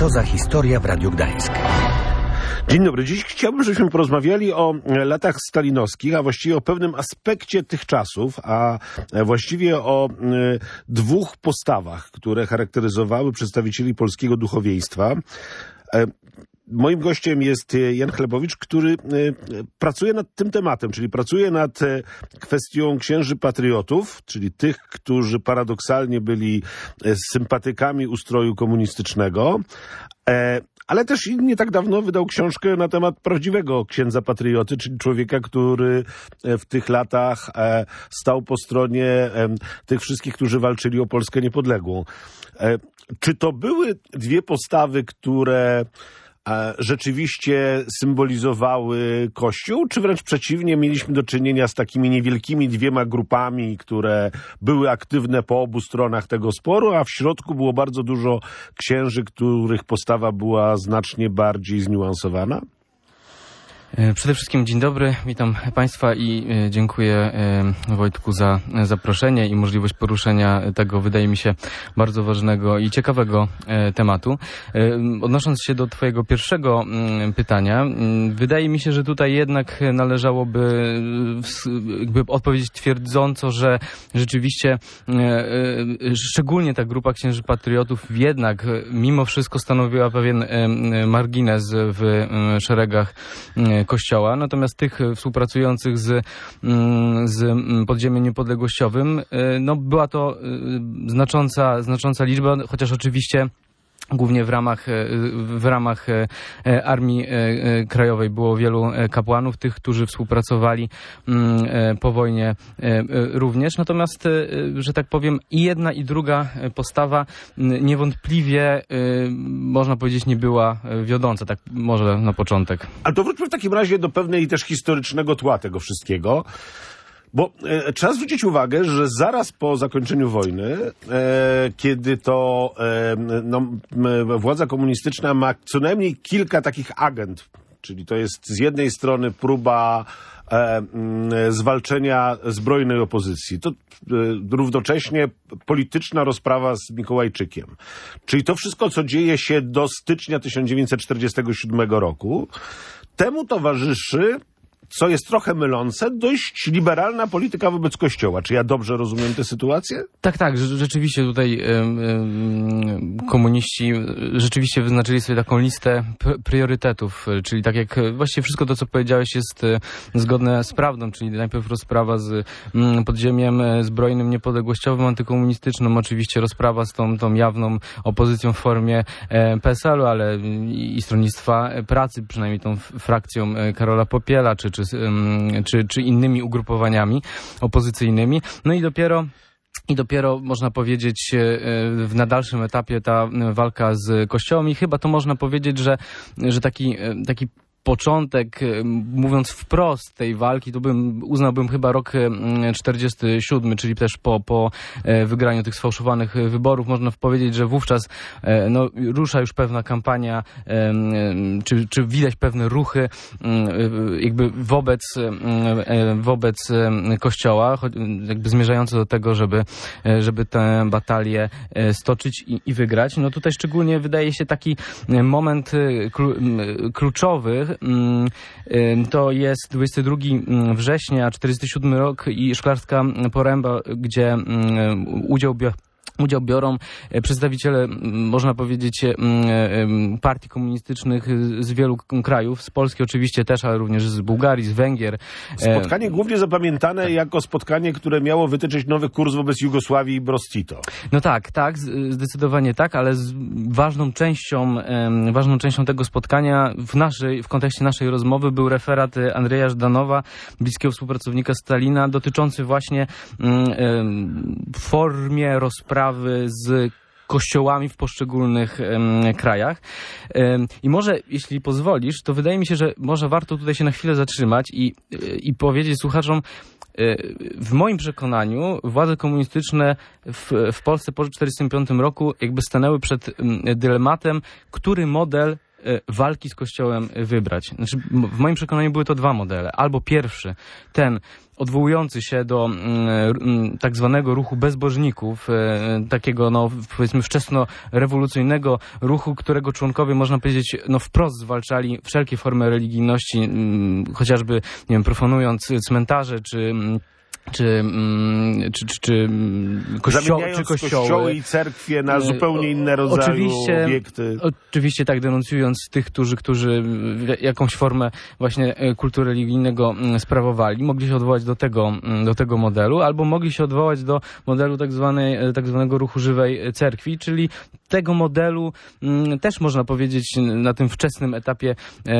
Co za historia w Radiu Gdańsk. Dzień dobry. Dziś chciałbym, żebyśmy porozmawiali o latach stalinowskich, a właściwie o pewnym aspekcie tych czasów, a właściwie o dwóch postawach, które charakteryzowały przedstawicieli polskiego duchowieństwa. Moim gościem jest Jan Chlebowicz, który pracuje nad tym tematem, czyli pracuje nad kwestią księży patriotów, czyli tych, którzy paradoksalnie byli sympatykami ustroju komunistycznego, ale też nie tak dawno wydał książkę na temat prawdziwego księdza patrioty, czyli człowieka, który w tych latach stał po stronie tych wszystkich, którzy walczyli o Polskę niepodległą. Czy to były dwie postawy, które rzeczywiście symbolizowały Kościół, czy wręcz przeciwnie, mieliśmy do czynienia z takimi niewielkimi dwiema grupami, które były aktywne po obu stronach tego sporu, a w środku było bardzo dużo księży, których postawa była znacznie bardziej zniuansowana? Przede wszystkim dzień dobry, witam Państwa i dziękuję Wojtku za zaproszenie i możliwość poruszenia tego, wydaje mi się, bardzo ważnego i ciekawego tematu. Odnosząc się do Twojego pierwszego pytania, wydaje mi się, że tutaj jednak należałoby jakby odpowiedzieć twierdząco, że rzeczywiście szczególnie ta grupa księży patriotów jednak mimo wszystko stanowiła pewien margines w szeregach Kościoła, natomiast tych współpracujących z podziemiem niepodległościowym, no była to znacząca liczba, chociaż oczywiście głównie w ramach Armii Krajowej było wielu kapłanów, tych, którzy współpracowali po wojnie również. Natomiast, że tak powiem, i jedna, i druga postawa niewątpliwie, można powiedzieć, nie była wiodąca, tak może na początek. Ale to wróćmy w takim razie do pewnej też historycznego tła tego wszystkiego. Bo trzeba zwrócić uwagę, że zaraz po zakończeniu wojny, kiedy to władza komunistyczna ma co najmniej kilka takich agend, czyli to jest z jednej strony próba zwalczenia zbrojnej opozycji, to równocześnie polityczna rozprawa z Mikołajczykiem. Czyli to wszystko, co dzieje się do stycznia 1947 roku, temu towarzyszy, co jest trochę mylące, dość liberalna polityka wobec Kościoła. Czy ja dobrze rozumiem tę sytuację? Tak, rzeczywiście tutaj komuniści rzeczywiście wyznaczyli sobie taką listę priorytetów, czyli tak jak właściwie wszystko to, co powiedziałeś, jest zgodne z prawdą, czyli najpierw rozprawa z podziemiem zbrojnym, niepodległościowym, antykomunistycznym, oczywiście rozprawa z tą jawną opozycją w formie PSL-u, ale i Stronnictwa Pracy, przynajmniej tą frakcją Karola Popiela, czy innymi ugrupowaniami opozycyjnymi. No i dopiero można powiedzieć na dalszym etapie ta walka z Kościołem i chyba to można powiedzieć, że taki początek, mówiąc wprost tej walki, to uznałbym chyba rok 47, czyli też po wygraniu tych sfałszowanych wyborów. Można powiedzieć, że wówczas rusza już pewna kampania, czy widać pewne ruchy jakby wobec Kościoła, jakby zmierzające do tego, żeby tę batalię stoczyć i wygrać. No tutaj szczególnie wydaje się taki moment kluczowy. To jest 22 września, 47 rok i Szklarska Poręba, gdzie udział biorą przedstawiciele, można powiedzieć, partii komunistycznych z wielu krajów, z Polski oczywiście też, ale również z Bułgarii, z Węgier. Spotkanie głównie zapamiętane jako spotkanie, które miało wytyczyć nowy kurs wobec Jugosławii i Brostito. No tak, zdecydowanie tak, ale ważną częścią tego spotkania w kontekście naszej rozmowy był referat Andrzeja Żdanowa, bliskiego współpracownika Stalina, dotyczący właśnie w formie rozprawy z kościołami w poszczególnych krajach. I może, jeśli pozwolisz, to wydaje mi się, że może warto tutaj się na chwilę zatrzymać i powiedzieć słuchaczom, w moim przekonaniu władze komunistyczne w Polsce po 1945 roku jakby stanęły przed dylematem, który model walki z Kościołem wybrać. Znaczy, w moim przekonaniu były to dwa modele. Albo pierwszy, ten odwołujący się do tak zwanego ruchu bezbożników, takiego, no, powiedzmy, wczesnorewolucyjnego ruchu, którego członkowie, można powiedzieć, no, wprost zwalczali wszelkie formy religijności, chociażby, nie wiem, profanując cmentarze, czy kościoły i cerkwie na zupełnie inne rodzaje obiekty. Oczywiście tak, denuncjując tych, którzy jakąś formę właśnie kultu religijnego sprawowali. Mogli się odwołać do tego modelu, albo mogli się odwołać do modelu tak zwanego ruchu żywej cerkwi, czyli tego modelu też można powiedzieć na tym wczesnym etapie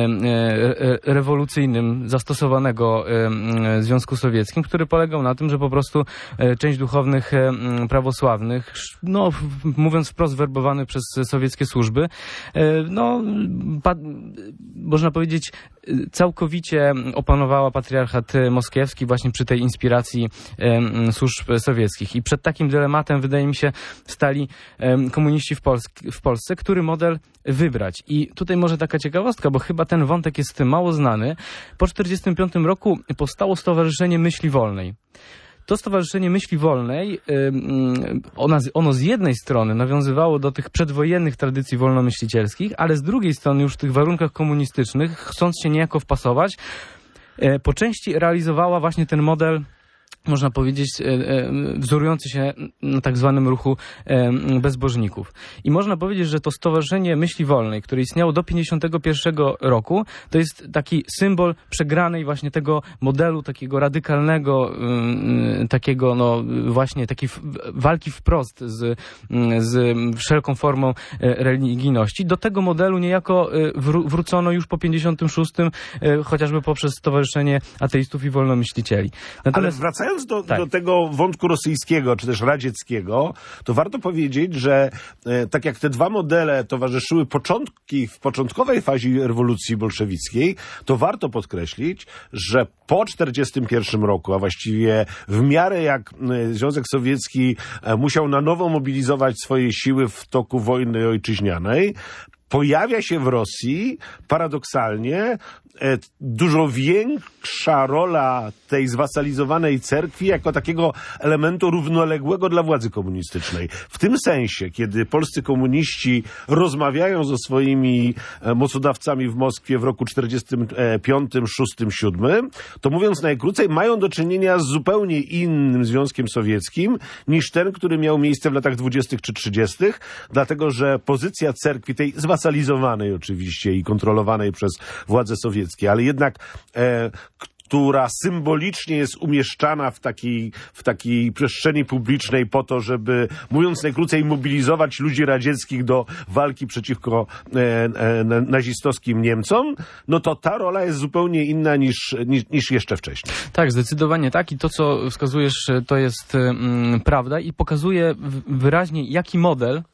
rewolucyjnym zastosowanego w Związku Sowieckim, który polegał na tym, że po prostu część duchownych prawosławnych, no mówiąc wprost, werbowany przez sowieckie służby, no można powiedzieć całkowicie opanowała patriarchat moskiewski właśnie przy tej inspiracji służb sowieckich. I przed takim dylematem, wydaje mi się, stali komuniści w Polsce, który model wybrać. I tutaj może taka ciekawostka, bo chyba ten wątek jest mało znany. Po 1945 roku powstało Stowarzyszenie Myśli Wolnej. To Stowarzyszenie Myśli Wolnej, ono z jednej strony nawiązywało do tych przedwojennych tradycji wolnomyślicielskich, ale z drugiej strony już w tych warunkach komunistycznych, chcąc się niejako wpasować, po części realizowała właśnie ten model, można powiedzieć, wzorujący się na tak zwanym ruchu bezbożników. I można powiedzieć, że to Stowarzyszenie Myśli Wolnej, które istniało do 1951 roku, to jest taki symbol przegranej właśnie tego modelu takiego radykalnego, takiego, no właśnie takiej walki wprost z wszelką formą religijności. Do tego modelu niejako wrócono już po 1956, chociażby poprzez Stowarzyszenie Ateistów i Wolnomyślicieli. Natomiast wracając do tego wątku rosyjskiego, czy też radzieckiego, to warto powiedzieć, że tak jak te dwa modele towarzyszyły w początkowej fazie rewolucji bolszewickiej, to warto podkreślić, że po 1941 roku, a właściwie w miarę jak Związek Sowiecki musiał na nowo mobilizować swoje siły w toku wojny ojczyźnianej, pojawia się w Rosji paradoksalnie dużo większa rola tej zwasalizowanej cerkwi jako takiego elementu równoległego dla władzy komunistycznej. W tym sensie, kiedy polscy komuniści rozmawiają ze swoimi mocodawcami w Moskwie w roku 1945, 6, 7, to mówiąc najkrócej, mają do czynienia z zupełnie innym Związkiem Sowieckim niż ten, który miał miejsce w latach 20. czy 30., dlatego że pozycja cerkwi, tej zwasalizowanej oczywiście i kontrolowanej przez władze sowieckie, ale jednak która symbolicznie jest umieszczana w takiej przestrzeni publicznej po to, żeby, mówiąc najkrócej, mobilizować ludzi radzieckich do walki przeciwko nazistowskim Niemcom, no to ta rola jest zupełnie inna niż jeszcze wcześniej. Tak, zdecydowanie tak i to, co wskazujesz, to jest prawda i pokazuje wyraźnie, jaki model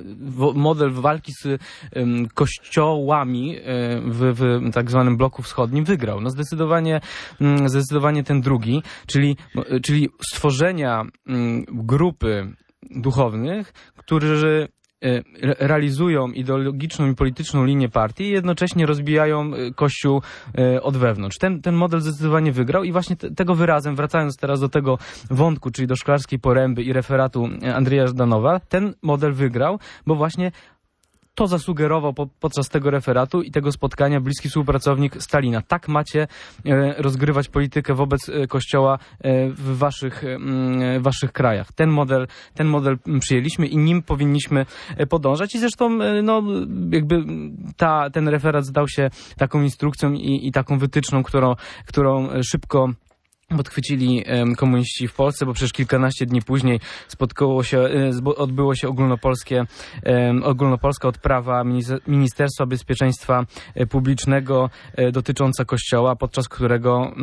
walki z kościołami w tak zwanym bloku wschodnim wygrał. No zdecydowanie ten drugi, czyli stworzenia grupy duchownych, którzy realizują ideologiczną i polityczną linię partii i jednocześnie rozbijają Kościół od wewnątrz. Ten model zdecydowanie wygrał i właśnie tego wyrazem, wracając teraz do tego wątku, czyli do Szklarskiej Poręby i referatu Andrzeja Żdanowa, ten model wygrał, bo właśnie to zasugerował podczas tego referatu i tego spotkania bliski współpracownik Stalina. Tak macie rozgrywać politykę wobec Kościoła w waszych krajach. Ten model przyjęliśmy i nim powinniśmy podążać. I zresztą no, jakby ten referat zdał się taką instrukcją i taką wytyczną, którą szybko podchwycili komuniści w Polsce, bo przecież kilkanaście dni później odbyło się ogólnopolska odprawa Ministerstwa Bezpieczeństwa Publicznego dotycząca Kościoła, podczas którego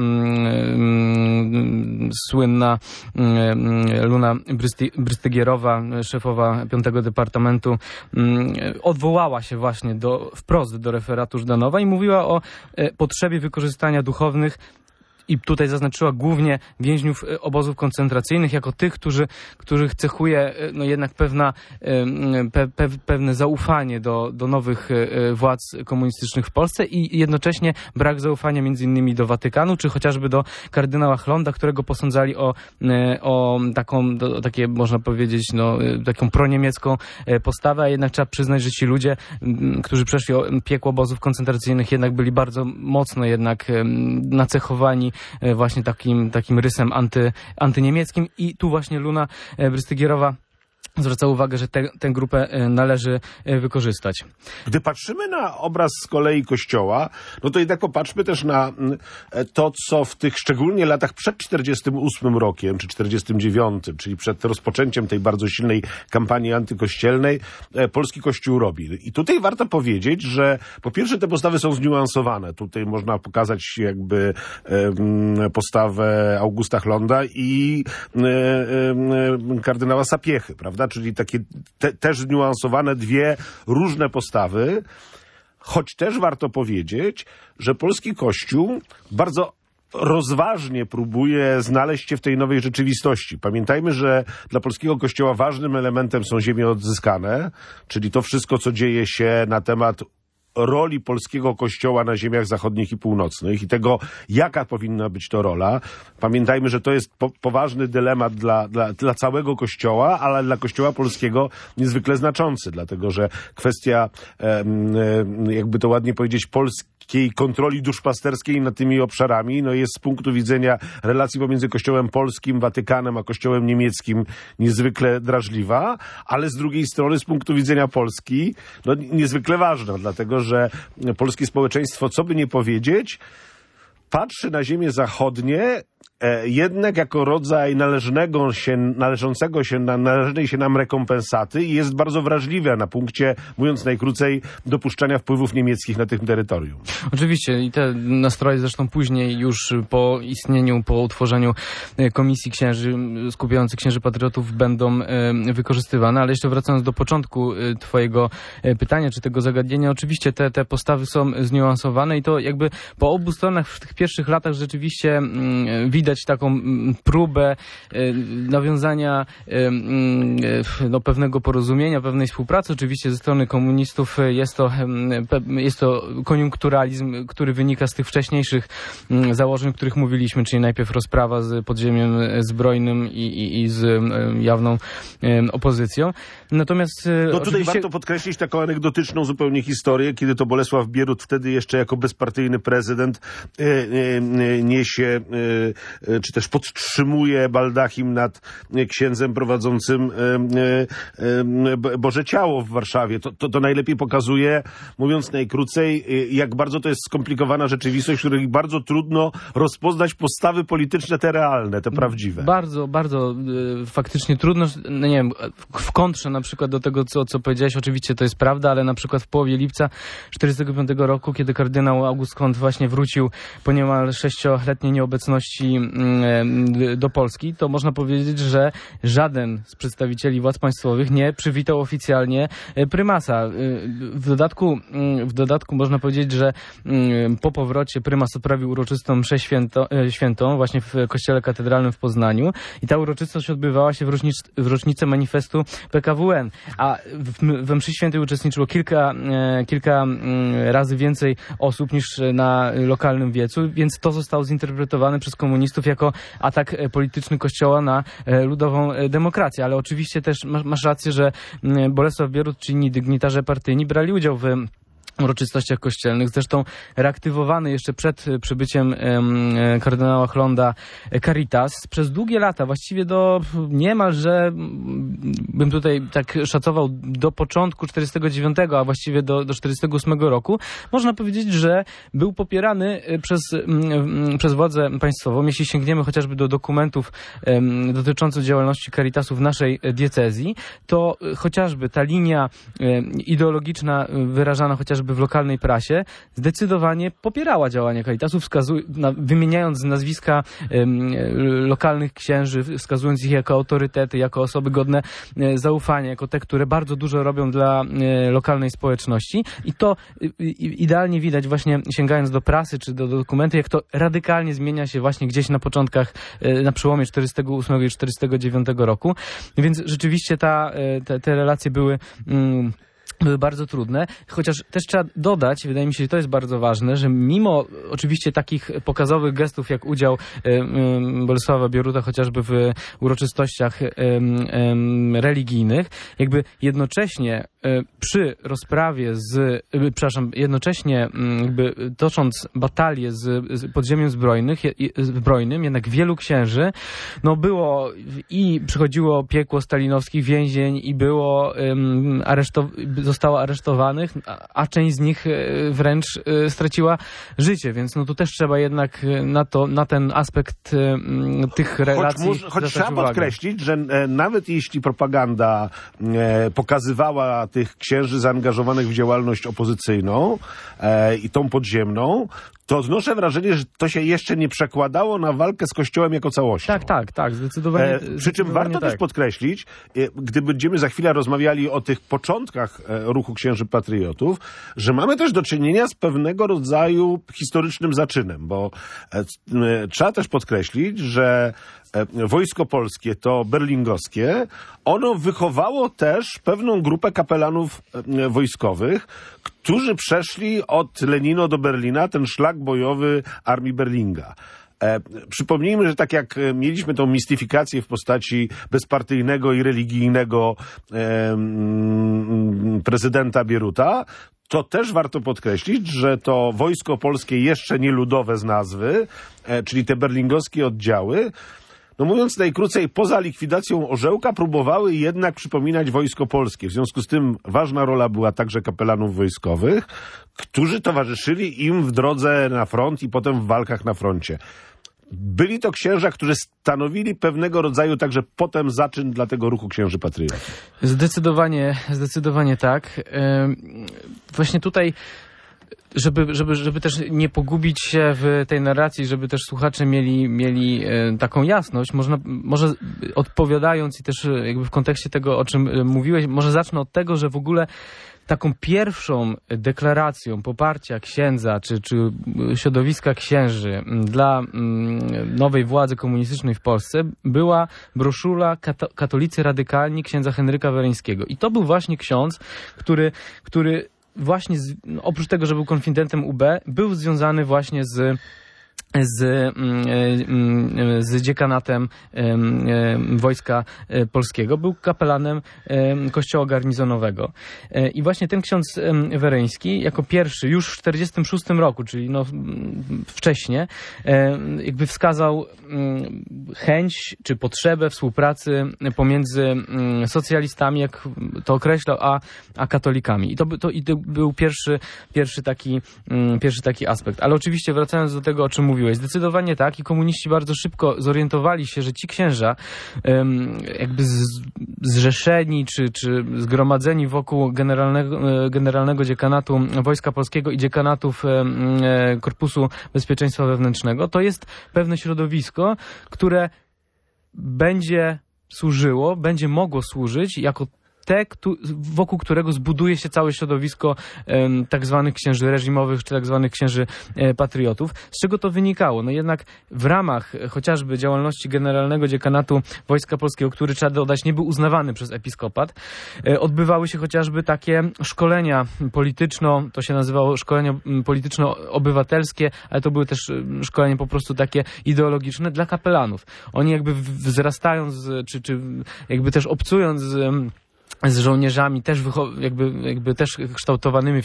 słynna Luna Brystygierowa, szefowa 5. Departamentu, odwołała się właśnie wprost do referatu Żdanowa i mówiła o potrzebie wykorzystania duchownych i tutaj zaznaczyła głównie więźniów obozów koncentracyjnych jako tych, których cechuje no jednak pewne zaufanie do nowych władz komunistycznych w Polsce i jednocześnie brak zaufania między innymi do Watykanu, czy chociażby do kardynała Chlonda, którego posądzali o takie, można powiedzieć, no, taką proniemiecką postawę, a jednak trzeba przyznać, że ci ludzie, którzy przeszli piekło obozów koncentracyjnych, jednak byli bardzo mocno jednak nacechowani właśnie takim rysem antyniemieckim i tu właśnie Luna Brystygierowa zwraca uwagę, że tę grupę należy wykorzystać. Gdy patrzymy na obraz z kolei Kościoła, no to jednak popatrzmy też na to, co w tych szczególnie latach przed 48 rokiem, czy 49, czyli przed rozpoczęciem tej bardzo silnej kampanii antykościelnej, polski Kościół robi. I tutaj warto powiedzieć, że po pierwsze te postawy są zniuansowane. Tutaj można pokazać jakby postawę Augusta Chlonda i kardynała Sapiechy, prawda? Czyli takie też zniuansowane dwie różne postawy, choć też warto powiedzieć, że polski Kościół bardzo rozważnie próbuje znaleźć się w tej nowej rzeczywistości. Pamiętajmy, że dla polskiego Kościoła ważnym elementem są ziemie odzyskane, czyli to wszystko, co dzieje się na temat roli polskiego Kościoła na ziemiach zachodnich i północnych i tego, jaka powinna być to rola. Pamiętajmy, że to jest poważny dylemat dla całego Kościoła, ale dla Kościoła polskiego niezwykle znaczący, dlatego że kwestia, jakby to ładnie powiedzieć, polskiej kontroli duszpasterskiej nad tymi obszarami, no jest z punktu widzenia relacji pomiędzy Kościołem polskim, Watykanem, a Kościołem niemieckim niezwykle drażliwa, ale z drugiej strony z punktu widzenia Polski, no niezwykle ważna, dlatego że polskie społeczeństwo, co by nie powiedzieć, patrzy na ziemię zachodnie jednak jako rodzaj należnej się nam rekompensaty i jest bardzo wrażliwe na punkcie, mówiąc najkrócej, dopuszczania wpływów niemieckich na tym terytorium. Oczywiście i te nastroje zresztą później już po istnieniu, po utworzeniu komisji księży skupiających księży patriotów będą wykorzystywane, ale jeszcze wracając do początku twojego pytania, czy tego zagadnienia, oczywiście te postawy są zniuansowane i to jakby po obu stronach w tych pierwszych latach rzeczywiście widać taką próbę nawiązania pewnego porozumienia, pewnej współpracy. Oczywiście ze strony komunistów jest to koniunkturalizm, który wynika z tych wcześniejszych założeń, o których mówiliśmy, czyli najpierw rozprawa z podziemiem zbrojnym i z jawną opozycją. Natomiast no tutaj warto podkreślić taką anegdotyczną zupełnie historię, kiedy to Bolesław Bierut, wtedy jeszcze jako bezpartyjny prezydent, niesie czy też podtrzymuje baldachim nad księdzem prowadzącym Boże Ciało w Warszawie. To najlepiej pokazuje, mówiąc najkrócej, jak bardzo to jest skomplikowana rzeczywistość, w której bardzo trudno rozpoznać postawy polityczne, te realne, te prawdziwe. Bardzo, bardzo faktycznie trudno, no nie wiem, w kontrze na przykład do tego, co powiedziałeś, oczywiście to jest prawda, ale na przykład w połowie lipca 1945 roku, kiedy kardynał August Chlond właśnie wrócił po niemal 6-letniej nieobecności do Polski, to można powiedzieć, że żaden z przedstawicieli władz państwowych nie przywitał oficjalnie prymasa. W dodatku można powiedzieć, że po powrocie prymas odprawił uroczystą mszę świętą właśnie w kościele katedralnym w Poznaniu i ta uroczystość odbywała się w rocznicę manifestu PKWN, a we mszy świętej uczestniczyło kilka razy więcej osób niż na lokalnym wiecu, więc to zostało zinterpretowane przez komunistów jako atak polityczny Kościoła na ludową demokrację. Ale oczywiście też masz rację, że Bolesław Bierut czy inni dygnitarze partyjni brali udział w uroczystościach kościelnych. Zresztą reaktywowany jeszcze przed przybyciem kardynała Chlonda Caritas przez długie lata, właściwie do niemalże, bym tutaj tak szacował, do początku 49, a właściwie do 48 roku, można powiedzieć, że był popierany przez władzę państwową. Jeśli sięgniemy chociażby do dokumentów dotyczących działalności Caritasu w naszej diecezji, to chociażby ta linia ideologiczna wyrażana chociażby chociażby w lokalnej prasie, zdecydowanie popierała działania Caritasów, wymieniając nazwiska lokalnych księży, wskazując ich jako autorytety, jako osoby godne zaufania, jako te, które bardzo dużo robią dla lokalnej społeczności. I to idealnie widać właśnie sięgając do prasy czy do dokumentu, jak to radykalnie zmienia się właśnie gdzieś na początkach, na przełomie 48 i 49 roku. Więc rzeczywiście te relacje były bardzo trudne, chociaż też trzeba dodać, wydaje mi się, że to jest bardzo ważne, że mimo oczywiście takich pokazowych gestów, jak udział Bolesława Bieruta chociażby w uroczystościach religijnych, jakby jednocześnie przy rozprawie jednocześnie jakby tocząc batalię z podziemiem zbrojnym, jednak wielu księży, było i przychodziło piekło stalinowskich więzień i było zostało aresztowanych, a część z nich wręcz straciła życie, więc tu też trzeba jednak na ten aspekt tych relacji choć trzeba podkreślić, że nawet jeśli propaganda pokazywała tych księży zaangażowanych w działalność opozycyjną i tą podziemną, to odnoszę wrażenie, że to się jeszcze nie przekładało na walkę z Kościołem jako całością. Tak, zdecydowanie. Przy czym warto też podkreślić, gdy będziemy za chwilę rozmawiali o tych początkach ruchu księży patriotów, że mamy też do czynienia z pewnego rodzaju historycznym zaczynem, bo trzeba też podkreślić, że Wojsko Polskie, to berlingowskie, ono wychowało też pewną grupę kapelanów wojskowych, którzy przeszli od Lenino do Berlina ten szlak bojowy Armii Berlinga. Przypomnijmy, że tak jak mieliśmy tą mistyfikację w postaci bezpartyjnego i religijnego prezydenta Bieruta, to też warto podkreślić, że to Wojsko Polskie jeszcze nie ludowe z nazwy, czyli te berlingowskie oddziały, mówiąc najkrócej, poza likwidacją Orzełka próbowały jednak przypominać Wojsko Polskie. W związku z tym ważna rola była także kapelanów wojskowych, którzy towarzyszyli im w drodze na front i potem w walkach na froncie. Byli to księża, którzy stanowili pewnego rodzaju także potem zaczyn dla tego ruchu księży patriotów. Zdecydowanie tak. Właśnie tutaj żeby też nie pogubić się w tej narracji, żeby też słuchacze mieli taką jasność, może odpowiadając i też jakby w kontekście tego, o czym mówiłeś, może zacznę od tego, że w ogóle taką pierwszą deklaracją poparcia księdza czy środowiska księży dla nowej władzy komunistycznej w Polsce była broszura Katolicy Radykalni księdza Henryka Wereńskiego. I to był właśnie ksiądz, który właśnie oprócz tego, że był konfidentem UB, był związany właśnie z dziekanatem Wojska Polskiego. Był kapelanem kościoła garnizonowego. I właśnie ten ksiądz Wereński jako pierwszy już w 1946 roku, czyli wcześniej, jakby wskazał chęć czy potrzebę współpracy pomiędzy socjalistami, jak to określał, a katolikami. I to był pierwszy taki aspekt. Ale oczywiście wracając do tego, o czym mówiłeś, zdecydowanie tak i komuniści bardzo szybko zorientowali się, że ci księża jakby zrzeszeni czy zgromadzeni wokół generalnego dziekanatu Wojska Polskiego i dziekanatów Korpusu Bezpieczeństwa Wewnętrznego, to jest pewne środowisko, które będzie mogło służyć jako wokół którego zbuduje się całe środowisko tak zwanych księży reżimowych, czy tak zwanych księży patriotów. Z czego to wynikało? Jednak w ramach chociażby działalności Generalnego Dziekanatu Wojska Polskiego, który trzeba dodać, nie był uznawany przez episkopat, odbywały się chociażby takie szkolenia to się nazywało szkolenia polityczno-obywatelskie, ale to były też szkolenia po prostu takie ideologiczne dla kapelanów. Oni jakby wzrastając, czy jakby też obcując z żołnierzami też jakby też kształtowanymi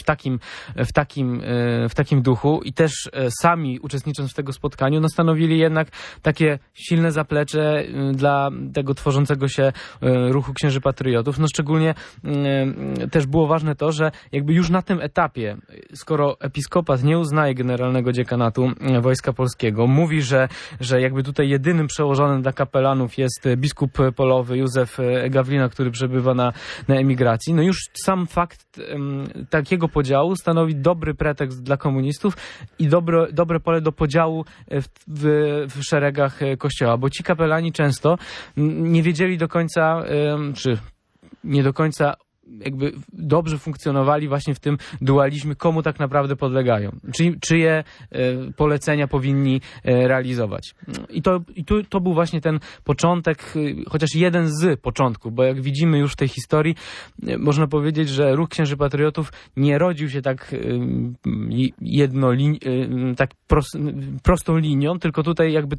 w takim duchu i też sami uczestnicząc w tego spotkaniu, stanowili jednak takie silne zaplecze dla tego tworzącego się ruchu księży patriotów. Szczególnie też było ważne to, że jakby już na tym etapie, skoro episkopat nie uznaje Generalnego Dziekanatu Wojska Polskiego, mówi, że jakby tutaj jedynym przełożonym dla kapelanów jest biskup polowy Józef Gawlina, który przebywa na na emigracji. No już sam fakt takiego podziału stanowi dobry pretekst dla komunistów i dobre pole do podziału w szeregach Kościoła, bo ci kapelani często nie wiedzieli do końca, czy nie do końca jakby dobrze funkcjonowali właśnie w tym dualizmie, komu tak naprawdę podlegają, czyje polecenia powinni realizować. I to był właśnie ten początek, chociaż jeden z początków, bo jak widzimy już w tej historii, można powiedzieć, że ruch Księży Patriotów nie rodził się tak prostą linią, tylko tutaj jakby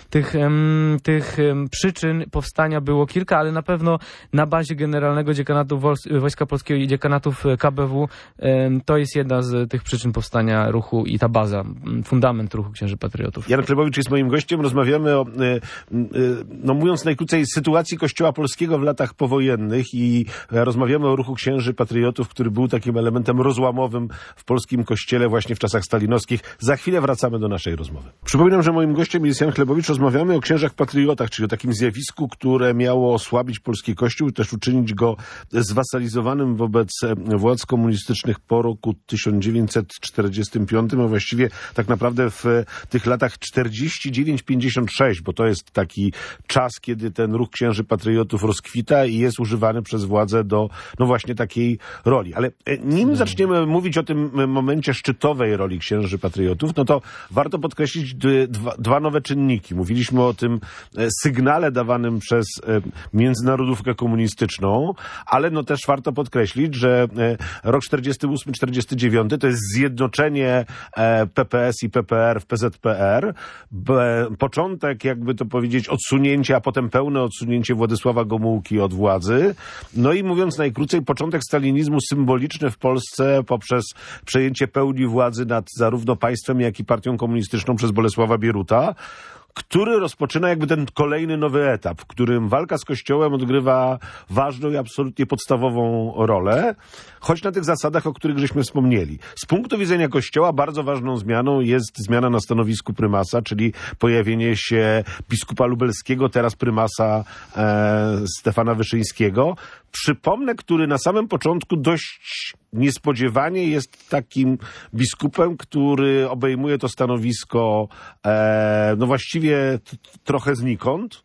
tych przyczyn powstania było kilka, ale na pewno na bazie Generalnego Dziekanatu Wojska Polskiego i dziekanatów KBW to jest jedna z tych przyczyn powstania ruchu i ta baza, fundament ruchu Księży Patriotów. Jan Chlebowicz jest moim gościem. Rozmawiamy o, no mówiąc najkrócej, sytuacji Kościoła polskiego w latach powojennych i rozmawiamy o ruchu Księży Patriotów, który był takim elementem rozłamowym w polskim kościele właśnie w czasach stalinowskich. Za chwilę wracamy do naszej rozmowy. Przypominam, że moim gościem jest Jan Chlebowicz. Rozmawiamy o księżach patriotach, czyli o takim zjawisku, które miało osłabić polski kościół i też uczynić go zwasalizowanym wobec władz komunistycznych po roku 1945, a właściwie tak naprawdę w tych latach 49-56, bo to jest taki czas, kiedy ten ruch księży patriotów rozkwita i jest używany przez władzę do, no właśnie, takiej roli. Ale nim zaczniemy mówić o tym momencie szczytowej roli księży patriotów, no to warto podkreślić dwa nowe czynniki. Mówiliśmy o tym sygnale dawanym przez międzynarodówkę komunistyczną, ale no też warto podkreślić, że rok 48-49 to jest zjednoczenie PPS i PPR w PZPR, początek, jakby to powiedzieć, odsunięcia, a potem pełne odsunięcie Władysława Gomułki od władzy. No i mówiąc najkrócej, początek stalinizmu symboliczny w Polsce poprzez przejęcie pełni władzy nad zarówno państwem, jak i partią komunistyczną przez Bolesława Bieruta, który rozpoczyna jakby ten kolejny nowy etap, w którym walka z Kościołem odgrywa ważną i absolutnie podstawową rolę, choć na tych zasadach, o których żeśmy wspomnieli. Z punktu widzenia Kościoła bardzo ważną zmianą jest zmiana na stanowisku prymasa, czyli pojawienie się biskupa lubelskiego, teraz prymasa Stefana Wyszyńskiego. Przypomnę, który na samym początku dość niespodziewanie jest takim biskupem, który obejmuje to stanowisko no właściwie trochę znikąd.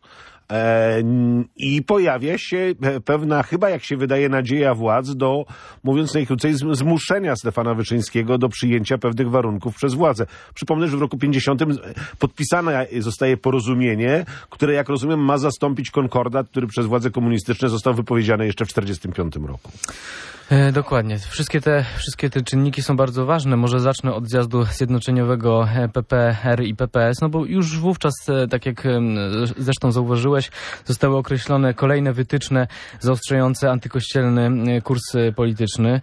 I pojawia się pewna, chyba jak się wydaje, nadzieja władz do, mówiąc najkrócej, zmuszenia Stefana Wyszyńskiego do przyjęcia pewnych warunków przez władzę. Przypomnę, że w roku 50 podpisane zostaje porozumienie, które, jak rozumiem, ma zastąpić konkordat, który przez władze komunistyczne został wypowiedziany jeszcze w 1945 roku. Dokładnie. Wszystkie te czynniki są bardzo ważne. Może zacznę od zjazdu zjednoczeniowego PPR i PPS, no bo już wówczas, tak jak zresztą zauważyłeś, zostały określone kolejne wytyczne zaostrzające antykościelny kurs polityczny.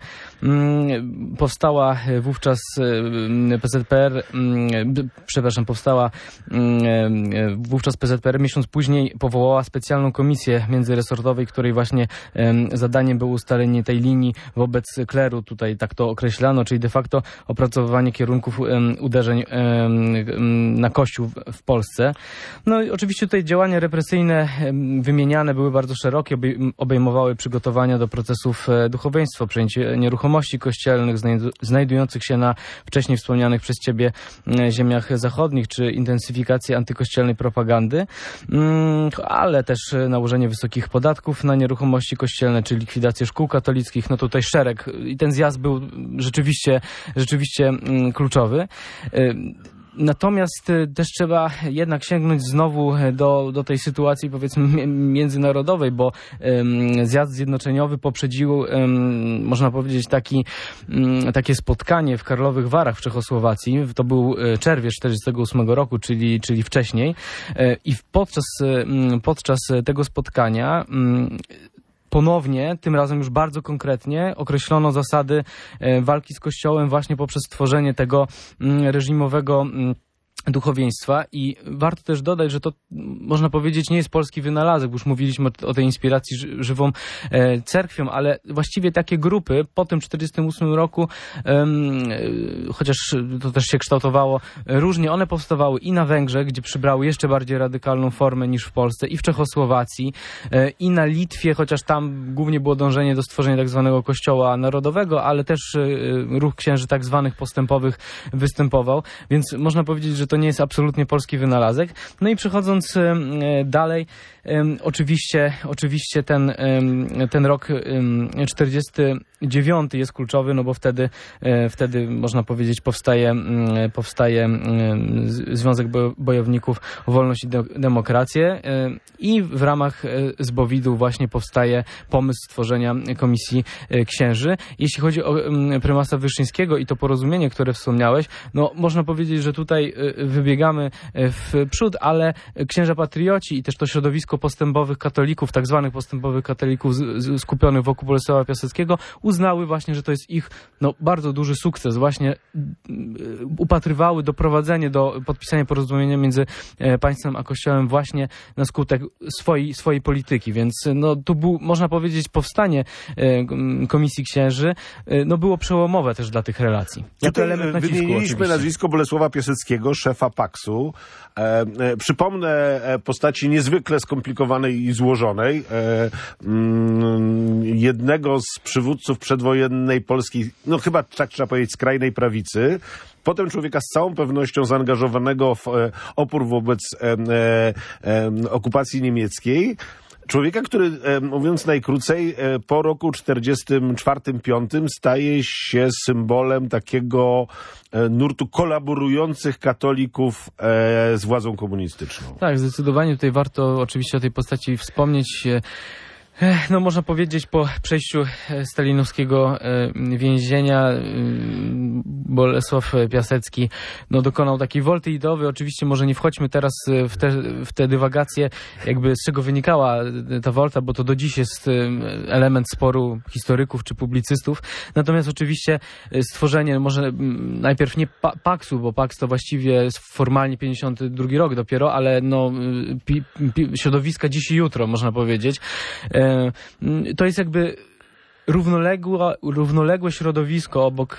Powstała wówczas PZPR. Miesiąc później powołała specjalną komisję międzyresortowej, której właśnie zadaniem było ustalenie tej linii wobec kleru, tutaj tak to określano, czyli de facto opracowywanie kierunków uderzeń na Kościół w Polsce. No i oczywiście tutaj działania represyjne wymieniane były bardzo szerokie, obejmowały przygotowania do procesów duchowieństwa, przejęcie nieruchomości kościelnych znajdujących się na wcześniej wspomnianych przez Ciebie ziemiach zachodnich, czy intensyfikację antykościelnej propagandy, ale też nałożenie wysokich podatków na nieruchomości kościelne, czy likwidację szkół katolickich. No tutaj szereg i ten zjazd był rzeczywiście kluczowy. Natomiast też trzeba jednak sięgnąć znowu do tej sytuacji, powiedzmy, międzynarodowej, bo zjazd zjednoczeniowy poprzedził, można powiedzieć, takie spotkanie w Karlowych Warach w Czechosłowacji. To był czerwiec 1948 roku, czyli wcześniej. I podczas tego spotkania ponownie, tym razem już bardzo konkretnie, określono zasady walki z Kościołem właśnie poprzez stworzenie tego reżimowego duchowieństwa i warto też dodać, że to można powiedzieć nie jest polski wynalazek, już mówiliśmy o tej inspiracji żywą cerkwią, ale właściwie takie grupy po tym 1948 roku, chociaż to też się kształtowało różnie, one powstawały i na Węgrzech, gdzie przybrały jeszcze bardziej radykalną formę niż w Polsce, i w Czechosłowacji, i na Litwie, chociaż tam głównie było dążenie do stworzenia tak zwanego kościoła narodowego, ale też ruch księży tak zwanych postępowych występował, więc można powiedzieć, że to nie jest absolutnie polski wynalazek. No i przechodząc dalej, oczywiście ten rok 49 jest kluczowy, no bo wtedy można powiedzieć powstaje Związek Bojowników o Wolność i Demokrację i w ramach zbowid-u właśnie powstaje pomysł stworzenia Komisji Księży. Jeśli chodzi o prymasa Wyszyńskiego i to porozumienie, które wspomniałeś, no można powiedzieć, że tutaj wybiegamy w przód, ale księża patrioci i też to środowisko postępowych katolików, tak zwanych postępowych katolików skupionych wokół Bolesława Piaseckiego, uznały właśnie, że to jest ich bardzo duży sukces. Właśnie upatrywały doprowadzenie do podpisania porozumienia między państwem a Kościołem właśnie na skutek swojej polityki. Więc tu było, można powiedzieć, powstanie Komisji Księży było przełomowe też dla tych relacji. Jako element nacisku, wymieniliśmy nazwisko Bolesława Piaseckiego, szefa Paksu. Przypomnę postaci niezwykle skomplikowanej i złożonej. Jednego z przywódców przedwojennej polskiej, chyba tak trzeba powiedzieć, skrajnej prawicy. Potem człowieka z całą pewnością zaangażowanego w opór wobec okupacji niemieckiej. Człowieka, który, mówiąc najkrócej, po roku 44-45 staje się symbolem takiego nurtu kolaborujących katolików z władzą komunistyczną. Tak, zdecydowanie tutaj warto oczywiście o tej postaci wspomnieć. Można powiedzieć, po przejściu stalinowskiego więzienia Bolesław Piasecki dokonał takiej wolty ideowej. Oczywiście może nie wchodźmy teraz w te dywagacje, jakby z czego wynikała ta wolta, bo to do dziś jest element sporu historyków czy publicystów. Natomiast oczywiście stworzenie może najpierw nie Paksu, bo Paks to właściwie jest formalnie 52 rok dopiero, ale środowiska dziś i jutro, można powiedzieć. To jest jakby równoległe środowisko obok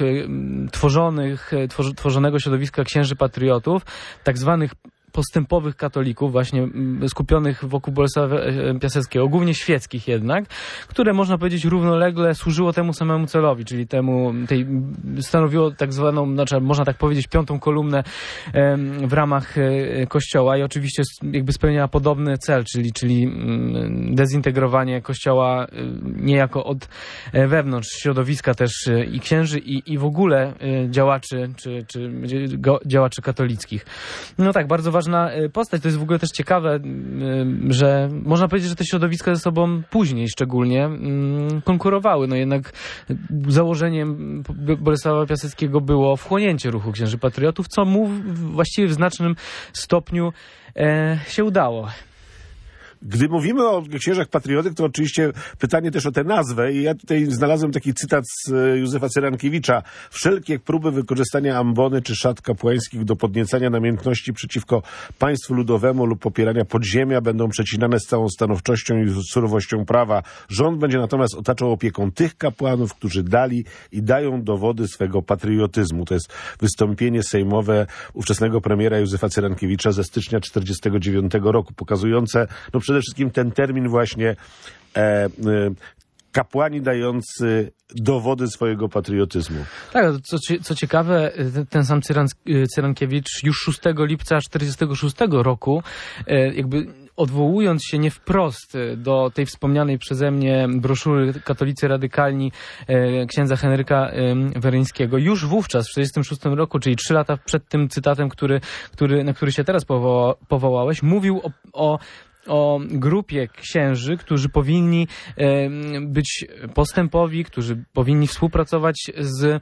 tworzonego środowiska księży patriotów, tak zwanych postępowych katolików, właśnie skupionych wokół Bolesława Piaseckiego, głównie świeckich jednak, które można powiedzieć równolegle służyło temu samemu celowi, czyli stanowiło tak zwaną, można tak powiedzieć, piątą kolumnę w ramach Kościoła i oczywiście jakby spełniała podobny cel, czyli dezintegrowanie Kościoła niejako od wewnątrz środowiska też i księży i w ogóle działaczy czy działaczy katolickich. Bardzo ważna postać. To jest w ogóle też ciekawe, że można powiedzieć, że te środowiska ze sobą później szczególnie konkurowały. Jednak założeniem Bolesława Piaseckiego było wchłonięcie ruchu księży patriotów, co mu właściwie w znacznym stopniu się udało. Gdy mówimy o księżach patriotach, to oczywiście pytanie też o tę nazwę i ja tutaj znalazłem taki cytat z Józefa Cyrankiewicza. Wszelkie próby wykorzystania ambony czy szat kapłańskich do podniecania namiętności przeciwko państwu ludowemu lub popierania podziemia będą przecinane z całą stanowczością i surowością prawa. Rząd będzie natomiast otaczał opieką tych kapłanów, którzy dali i dają dowody swego patriotyzmu. To jest wystąpienie sejmowe ówczesnego premiera Józefa Cyrankiewicza ze stycznia 1949 roku, pokazujące przede wszystkim ten termin właśnie kapłani dający dowody swojego patriotyzmu. Tak, co ciekawe, ten sam Cyrankiewicz już 6 lipca 1946 roku jakby odwołując się nie wprost do tej wspomnianej przeze mnie broszury Katolicy Radykalni księdza Henryka Weryńskiego, już wówczas w 1946 roku, czyli 3 lata przed tym cytatem, na który się teraz powołałeś, mówił o o grupie księży, którzy powinni być postępowi, którzy powinni współpracować z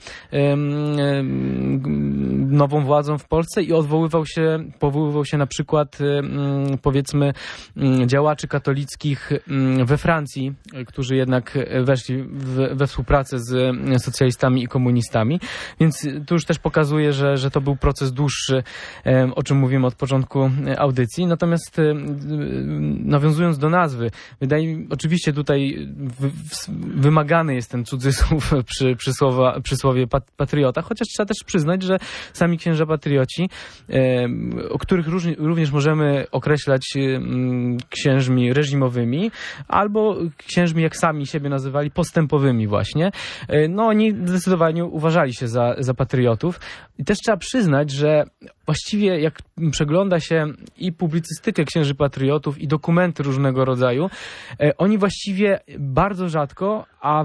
nową władzą w Polsce i powoływał się na przykład powiedzmy działaczy katolickich we Francji, którzy jednak weszli we współpracę z socjalistami i komunistami, więc to już też pokazuje, że to był proces dłuższy, o czym mówimy od początku audycji. Natomiast nawiązując do nazwy, wydaje mi oczywiście tutaj wymagany jest ten cudzysłów przy przysłowie patriota, chociaż trzeba też przyznać, że sami księża patrioci, o których również możemy określać księżmi reżimowymi, albo księżmi, jak sami siebie nazywali, postępowymi właśnie, no oni zdecydowanie uważali się za patriotów. I też trzeba przyznać, że właściwie jak przegląda się i publicystykę księży patriotów i dokumenty różnego rodzaju, oni właściwie bardzo rzadko, a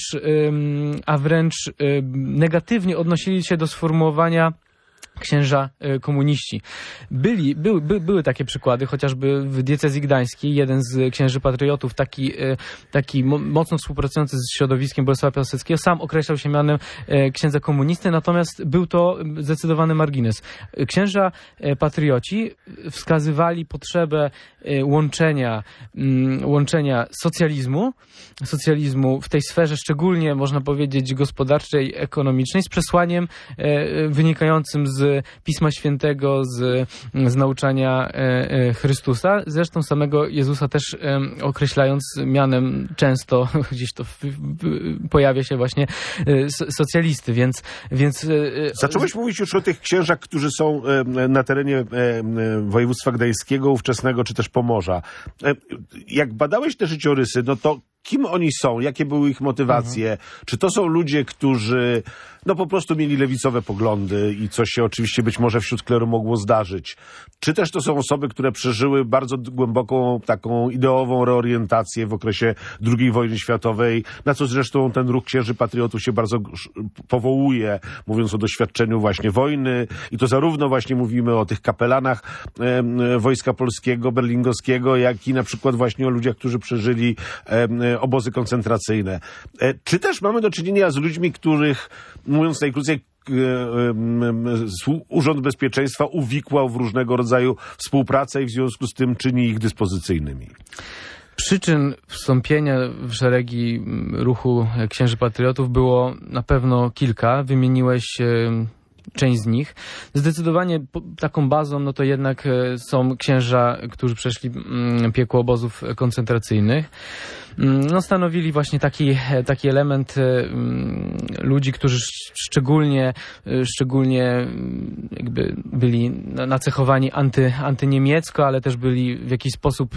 wręcz negatywnie odnosili się do sformułowania księża komuniści. Były takie przykłady, chociażby w diecezji gdańskiej jeden z księży patriotów, taki mocno współpracujący z środowiskiem Bolesława Piłsudskiego, sam określał się mianem księdza komunisty, natomiast był to zdecydowany margines. Księża patrioci wskazywali potrzebę łączenia socjalizmu w tej sferze szczególnie, można powiedzieć, gospodarczej, ekonomicznej, z przesłaniem wynikającym z Pisma Świętego, z nauczania Chrystusa, zresztą samego Jezusa też określając mianem często, gdzieś to pojawia się właśnie socjalisty, więc... Zacząłeś mówić już o tych księżach, którzy są na terenie województwa gdańskiego, ówczesnego, czy też Pomorza. Jak badałeś te życiorysy, no to kim oni są? Jakie były ich motywacje? Czy to są ludzie, którzy po prostu mieli lewicowe poglądy i coś się oczywiście być może wśród kleru mogło zdarzyć? Czy też to są osoby, które przeżyły bardzo głęboką taką ideową reorientację w okresie II wojny światowej, na co zresztą ten ruch księży patriotów się bardzo powołuje, mówiąc o doświadczeniu właśnie wojny, i to zarówno właśnie mówimy o tych kapelanach Wojska Polskiego, berlingowskiego, jak i na przykład właśnie o ludziach, którzy przeżyli obozy koncentracyjne. Czy też mamy do czynienia z ludźmi, których, mówiąc najkrócej, Urząd Bezpieczeństwa uwikłał w różnego rodzaju współpracę i w związku z tym czyni ich dyspozycyjnymi? Przyczyn wstąpienia w szeregi ruchu księży patriotów było na pewno kilka. Wymieniłeś część z nich. Zdecydowanie taką bazą, to jednak są księża, którzy przeszli piekło obozów koncentracyjnych. Stanowili właśnie taki element ludzi, którzy szczególnie jakby byli nacechowani antyniemiecko, ale też byli w jakiś sposób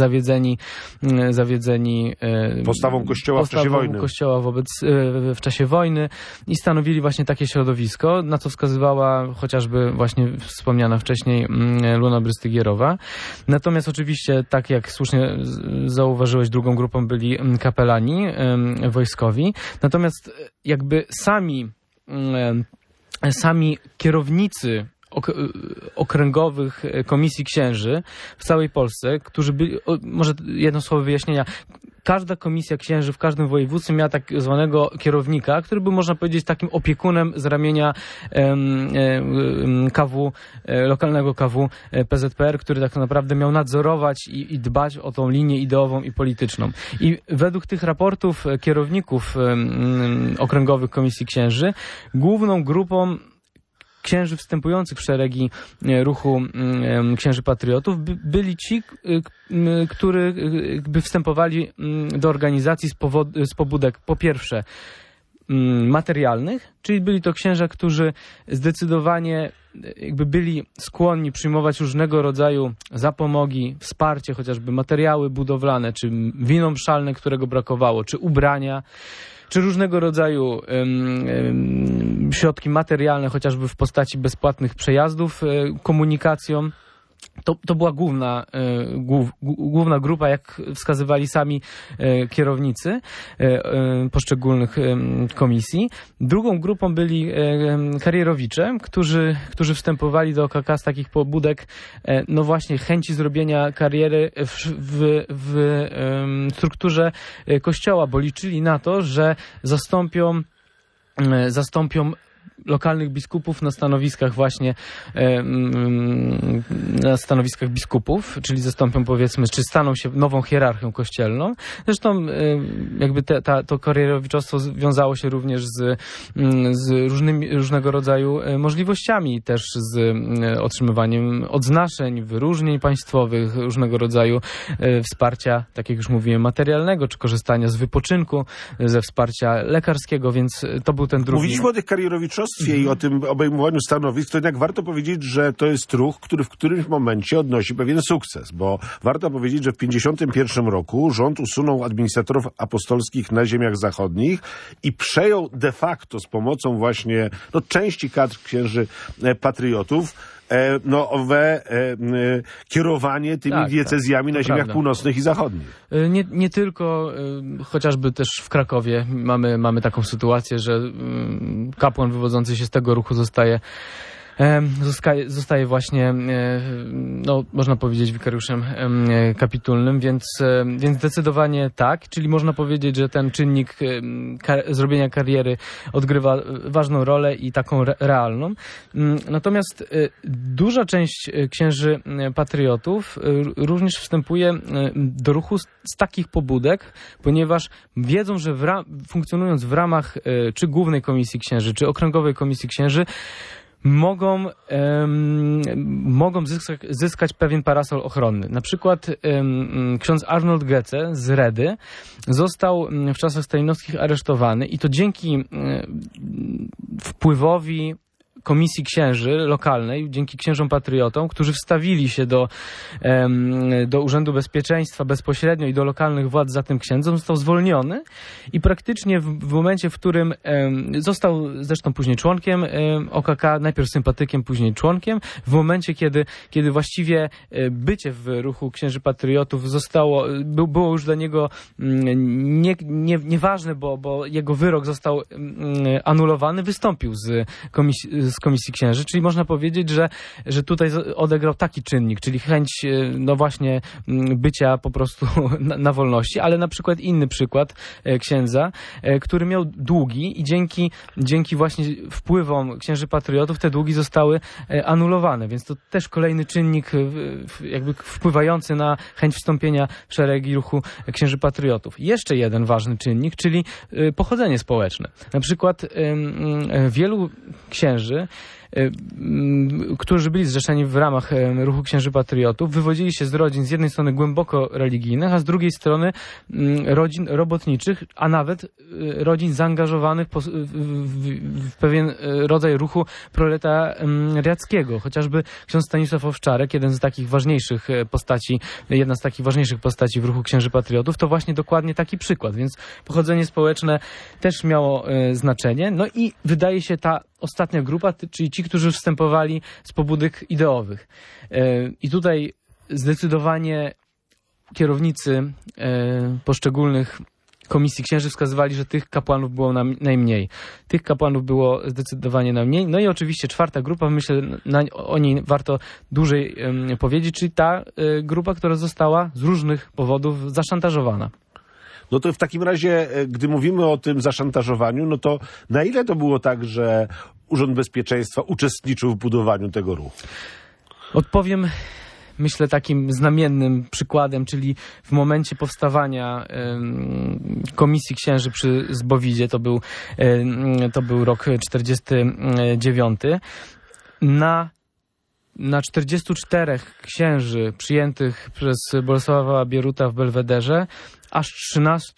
zawiedzeni postawą Kościoła w czasie wojny. W czasie wojny i stanowili właśnie takie środowisko, na co wskazywała chociażby właśnie wspomniana wcześniej Luna Brystygierowa. Natomiast oczywiście, tak jak słusznie zauważyłeś, drugą grupą byli kapelani wojskowi. Natomiast jakby sami kierownicy okręgowych komisji księży w całej Polsce, którzy byli, może jedno słowo wyjaśnienia, każda komisja księży w każdym województwie miała tak zwanego kierownika, który był, można powiedzieć, takim opiekunem z ramienia KW, lokalnego KW PZPR, który tak naprawdę miał nadzorować i dbać o tą linię ideową i polityczną. I według tych raportów kierowników okręgowych komisji księży, główną grupą księży wstępujących w szeregi ruchu księży patriotów byli ci, którzy wstępowali do organizacji z pobudek, po pierwsze, materialnych, czyli byli to księża, którzy zdecydowanie byli skłonni przyjmować różnego rodzaju zapomogi, wsparcie, chociażby materiały budowlane, czy wino mszalne, którego brakowało, czy ubrania, czy różnego rodzaju środki materialne, chociażby w postaci bezpłatnych przejazdów komunikacją. To była główna grupa, jak wskazywali sami kierownicy poszczególnych komisji. Drugą grupą byli karierowicze, którzy wstępowali do OKK z takich pobudek, no właśnie chęci zrobienia kariery w strukturze Kościoła, bo liczyli na to, że zastąpią lokalnych biskupów na stanowiskach właśnie na stanowiskach biskupów, czyli zastąpią, powiedzmy, czy staną się nową hierarchią kościelną. Zresztą jakby to karierowiczostwo wiązało się również z różnego rodzaju możliwościami, też z otrzymywaniem odznaczeń, wyróżnień państwowych, różnego rodzaju wsparcia, tak jak już mówiłem, materialnego, czy korzystania z wypoczynku, ze wsparcia lekarskiego, więc to był ten drugi. Mówiliśmy o tych karierowiczostwie i o tym obejmowaniu stanowisk, to jednak warto powiedzieć, że to jest ruch, który w którymś momencie odnosi pewien sukces, bo warto powiedzieć, że w 1951 roku rząd usunął administratorów apostolskich na ziemiach zachodnich i przejął de facto z pomocą właśnie części kadr księży patriotów kierowanie tymi diecezjami na ziemiach północnych i zachodnich. Nie tylko, chociażby też w Krakowie mamy taką sytuację, że kapłan wywodzący się z tego ruchu zostaje właśnie, można powiedzieć, wikariuszem kapitulnym, więc zdecydowanie tak, czyli można powiedzieć, że ten czynnik zrobienia kariery odgrywa ważną rolę i taką realną. Natomiast duża część księży patriotów również wstępuje do ruchu z takich pobudek, ponieważ wiedzą, że funkcjonując w ramach czy Głównej Komisji Księży, czy Okręgowej Komisji Księży, mogą zyskać pewien parasol ochronny. Na przykład ksiądz Arnold Gece z Redy został w czasach stalinowskich aresztowany i to dzięki wpływowi Komisji Księży lokalnej, dzięki księżom patriotom, którzy wstawili się do Urzędu Bezpieczeństwa bezpośrednio i do lokalnych władz za tym księdzem, został zwolniony i praktycznie w momencie, w którym został zresztą później członkiem OKK, najpierw sympatykiem, później członkiem, w momencie, kiedy właściwie bycie w ruchu księży patriotów było już dla niego nieważne, bo jego wyrok został anulowany, wystąpił z Komisji Księży, czyli można powiedzieć, że tutaj odegrał taki czynnik, czyli chęć właśnie bycia po prostu na wolności, ale na przykład inny przykład księdza, który miał długi i dzięki właśnie wpływom księży patriotów te długi zostały anulowane, więc to też kolejny czynnik jakby wpływający na chęć wstąpienia w szeregi ruchu księży patriotów. Jeszcze jeden ważny czynnik, czyli pochodzenie społeczne. Na przykład wielu księży, którzy byli zrzeszeni w ramach ruchu księży patriotów, wywodzili się z rodzin z jednej strony głęboko religijnych, a z drugiej strony rodzin robotniczych, a nawet rodzin zaangażowanych w pewien rodzaj ruchu proletariackiego. Chociażby ksiądz Stanisław Owczarek, jedna z takich ważniejszych postaci w ruchu księży patriotów, to właśnie dokładnie taki przykład, więc pochodzenie społeczne też miało znaczenie. No i wydaje się ta ostatnia grupa, czyli ci, którzy wstępowali z pobudek ideowych. I tutaj zdecydowanie kierownicy poszczególnych komisji księży wskazywali, że tych kapłanów było najmniej. Tych kapłanów było zdecydowanie najmniej. No i oczywiście czwarta grupa, myślę, o niej warto dłużej powiedzieć, czyli ta grupa, która została z różnych powodów zaszantażowana. No to w takim razie, gdy mówimy o tym zaszantażowaniu, no to na ile to było tak, że Urząd Bezpieczeństwa uczestniczył w budowaniu tego ruchu? Odpowiem, myślę, takim znamiennym przykładem, czyli w momencie powstawania Komisji Księży przy Zbowidzie, to był rok 1949, na 44 księży przyjętych przez Bolesława Bieruta w Belwederze, aż 13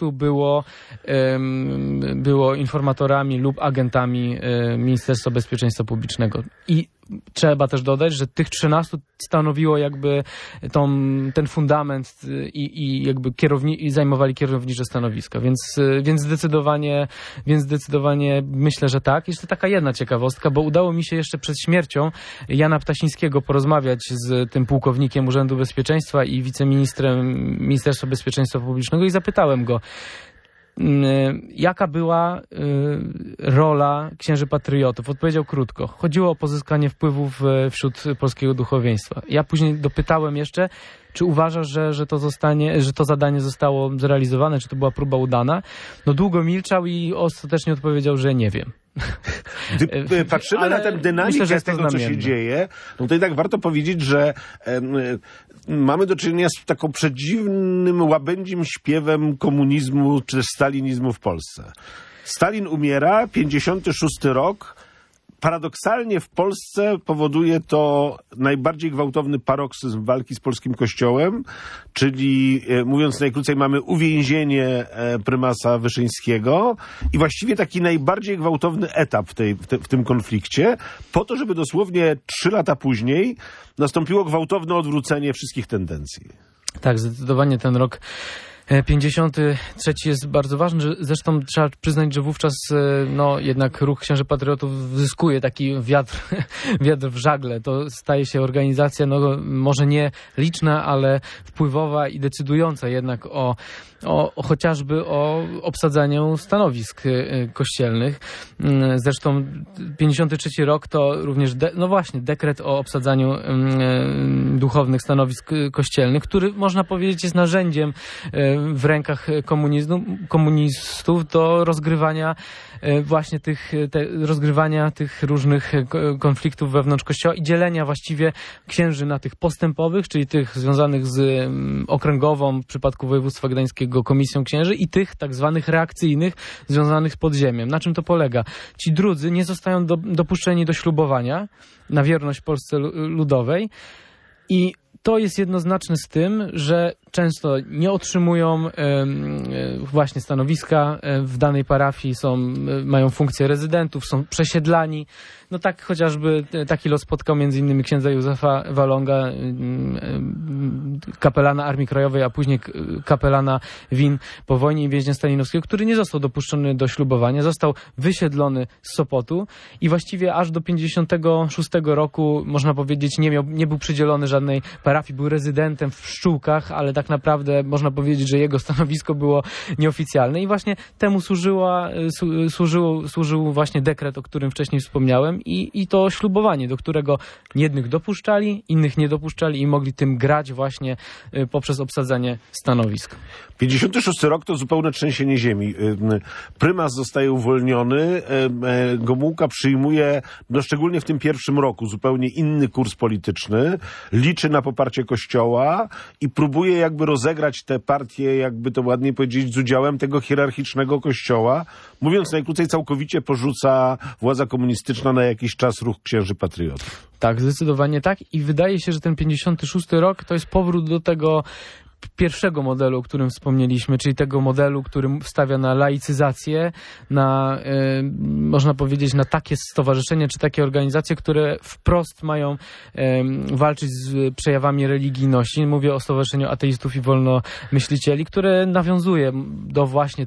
było informatorami lub agentami Ministerstwa Bezpieczeństwa Publicznego. I trzeba też dodać, że tych 13 stanowiło jakby ten fundament i jakby i zajmowali kierownicze stanowiska, więc zdecydowanie myślę, że tak. Jeszcze taka jedna ciekawostka, bo udało mi się jeszcze przed śmiercią Jana Ptasińskiego porozmawiać z tym pułkownikiem Urzędu Bezpieczeństwa i wiceministrem Ministerstwa Bezpieczeństwa Publicznego i zapytałem go, jaka była rola księży patriotów. Odpowiedział krótko. Chodziło o pozyskanie wpływów wśród polskiego duchowieństwa. Ja później dopytałem jeszcze, czy uważasz, że to zadanie zostało zrealizowane, czy to była próba udana? No długo milczał i ostatecznie odpowiedział, że nie wiem. Gdy patrzymy na tę dynamikę tego, co się dzieje, no to jednak warto powiedzieć, że mamy do czynienia z taką przedziwnym, łabędzim śpiewem komunizmu czy też stalinizmu w Polsce. Stalin umiera, 56 rok. Paradoksalnie w Polsce powoduje to najbardziej gwałtowny paroksyzm walki z polskim kościołem, czyli mówiąc najkrócej mamy uwięzienie prymasa Wyszyńskiego i właściwie taki najbardziej gwałtowny etap w tym konflikcie, po to, żeby dosłownie 3 lata później nastąpiło gwałtowne odwrócenie wszystkich tendencji. Tak, zdecydowanie ten rok 53 jest bardzo ważny. Zresztą trzeba przyznać, że wówczas jednak ruch Księży Patriotów zyskuje taki wiatr w żagle. To staje się organizacja może nie liczna, ale wpływowa i decydująca jednak chociażby o obsadzaniu stanowisk kościelnych. Zresztą 53 rok to również dekret o obsadzaniu duchownych stanowisk kościelnych, który można powiedzieć jest narzędziem w rękach komunistów do rozgrywania właśnie tych różnych konfliktów wewnątrz Kościoła i dzielenia właściwie księży na tych postępowych, czyli tych związanych z okręgową w przypadku województwa gdańskiego komisją księży i tych tak zwanych reakcyjnych związanych z podziemiem. Na czym to polega? Ci drudzy nie zostają dopuszczeni do ślubowania na wierność Polsce Ludowej i to jest jednoznaczne z tym, że często nie otrzymują właśnie stanowiska w danej parafii, mają funkcję rezydentów, są przesiedlani. No tak chociażby taki los spotkał m.in. księdza Józefa Walonga, kapelana Armii Krajowej, a później kapelana WIN po wojnie i więźnia stalinowskiego, który nie został dopuszczony do ślubowania, został wysiedlony z Sopotu i właściwie aż do 56 roku, można powiedzieć, nie był przydzielony żadnej parafii, był rezydentem w Pszczółkach, ale tak naprawdę można powiedzieć, że jego stanowisko było nieoficjalne i właśnie temu służył właśnie dekret, o którym wcześniej wspomniałem i to ślubowanie, do którego jednych dopuszczali, innych nie dopuszczali i mogli tym grać właśnie poprzez obsadzanie stanowisk. 56 rok to zupełne trzęsienie ziemi. Prymas zostaje uwolniony, Gomułka przyjmuje, szczególnie w tym pierwszym roku, zupełnie inny kurs polityczny, liczy na poparcie Kościoła i próbuje jakby rozegrać tę partię, jakby to ładniej powiedzieć, z udziałem tego hierarchicznego Kościoła. Mówiąc najkrócej, całkowicie porzuca władza komunistyczna na jakiś czas ruch księży patriotów. Tak, zdecydowanie tak i wydaje się, że ten 56 rok to jest powrót do tego pierwszego modelu, o którym wspomnieliśmy, czyli tego modelu, który stawia na laicyzację, można powiedzieć, na takie stowarzyszenia czy takie organizacje, które wprost mają walczyć z przejawami religijności. Mówię o Stowarzyszeniu Ateistów i Wolnomyślicieli, które nawiązuje do właśnie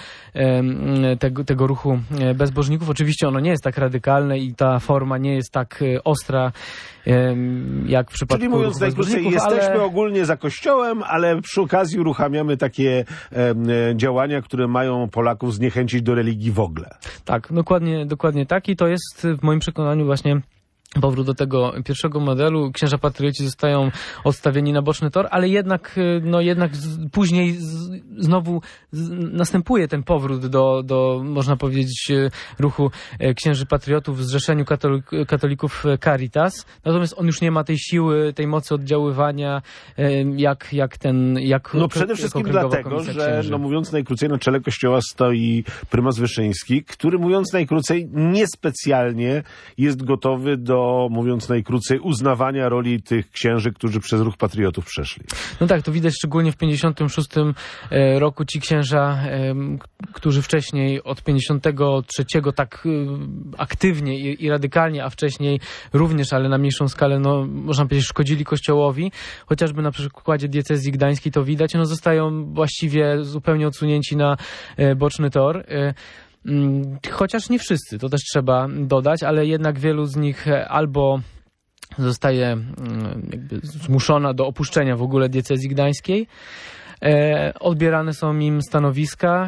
tego ruchu bezbożników. Oczywiście ono nie jest tak radykalne i ta forma nie jest tak ostra, jak w przypadku. Czyli mówiąc najkrócej, jesteśmy ogólnie za Kościołem, ale przy okazji uruchamiamy takie działania, które mają Polaków zniechęcić do religii w ogóle. Tak, dokładnie tak i to jest w moim przekonaniu właśnie powrót do tego pierwszego modelu. Księża patrioci zostają odstawieni na boczny tor, ale jednak później znowu następuje ten powrót do można powiedzieć, ruchu księży patriotów w Zrzeszeniu Katolików Caritas. Natomiast on już nie ma tej siły, tej mocy oddziaływania, jak przede wszystkim dlatego, że mówiąc najkrócej, na czele Kościoła stoi prymas Wyszyński, który mówiąc najkrócej niespecjalnie jest gotowy do do, mówiąc najkrócej, uznawania roli tych księży, którzy przez ruch patriotów przeszli. No tak, to widać szczególnie w 56 roku ci księża, którzy wcześniej od 53 tak aktywnie i radykalnie, a wcześniej również, ale na mniejszą skalę, no można powiedzieć, szkodzili Kościołowi. Chociażby na przykładzie diecezji gdańskiej to widać, no zostają właściwie zupełnie odsunięci na boczny tor. Chociaż nie wszyscy, to też trzeba dodać, ale jednak wielu z nich albo zostaje jakby zmuszona do opuszczenia w ogóle diecezji gdańskiej, odbierane są im stanowiska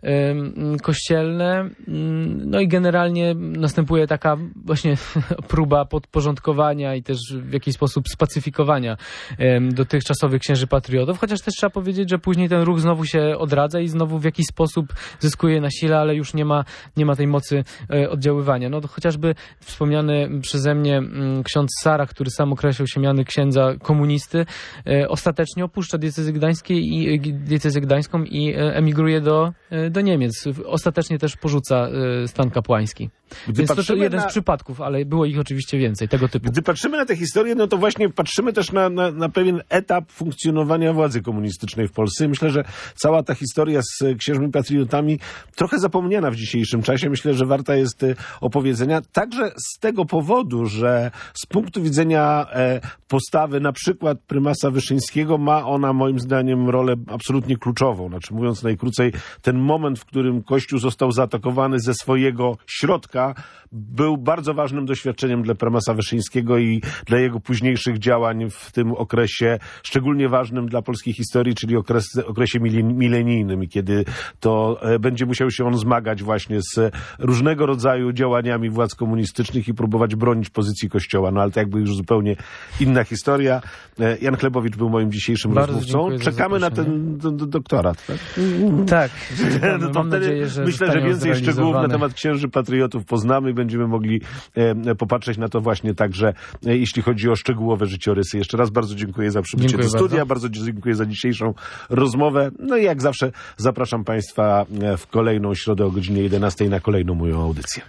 kościelne, no i generalnie następuje taka właśnie próba podporządkowania i też w jakiś sposób spacyfikowania dotychczasowych księży patriotów, chociaż też trzeba powiedzieć, że później ten ruch znowu się odradza i znowu w jakiś sposób zyskuje na sile, ale już nie ma tej mocy oddziaływania. No to chociażby wspomniany przeze mnie ksiądz Sara, który sam określał się miany księdza komunisty, ostatecznie opuszcza diecezję gdańską i emigruje do Niemiec. Ostatecznie też porzuca stan kapłański. Więc to jeden z przypadków, ale było ich oczywiście więcej, tego typu. Gdy patrzymy na tę historię, no to właśnie patrzymy też na pewien etap funkcjonowania władzy komunistycznej w Polsce. Myślę, że cała ta historia z księżmi patriotami trochę zapomniana w dzisiejszym czasie. Myślę, że warta jest opowiedzenia. Także z tego powodu, że z punktu widzenia postawy na przykład prymasa Wyszyńskiego ma ona moim zdaniem rolę absolutnie kluczową. Znaczy mówiąc najkrócej, ten moment, w którym Kościół został zaatakowany ze swojego środka, był bardzo ważnym doświadczeniem dla prymasa Wyszyńskiego i dla jego późniejszych działań w tym okresie, szczególnie ważnym dla polskiej historii, czyli okresie milenijnym, i kiedy to będzie musiał się on zmagać właśnie z różnego rodzaju działaniami władz komunistycznych i próbować bronić pozycji Kościoła. No ale to jakby już zupełnie inna historia. Jan Chlebowicz był moim dzisiejszym rozmówcą. Czekamy na ten doktorat. Tak? Tak. No to mam nadzieję, że myślę, że więcej szczegółów na temat księży patriotów poznamy i będziemy mogli popatrzeć na to właśnie także, jeśli chodzi o szczegółowe życiorysy. Jeszcze raz bardzo dziękuję za przybycie do studia, bardzo dziękuję za dzisiejszą rozmowę. No i jak zawsze zapraszam Państwa w kolejną środę o godzinie 11 na kolejną moją audycję.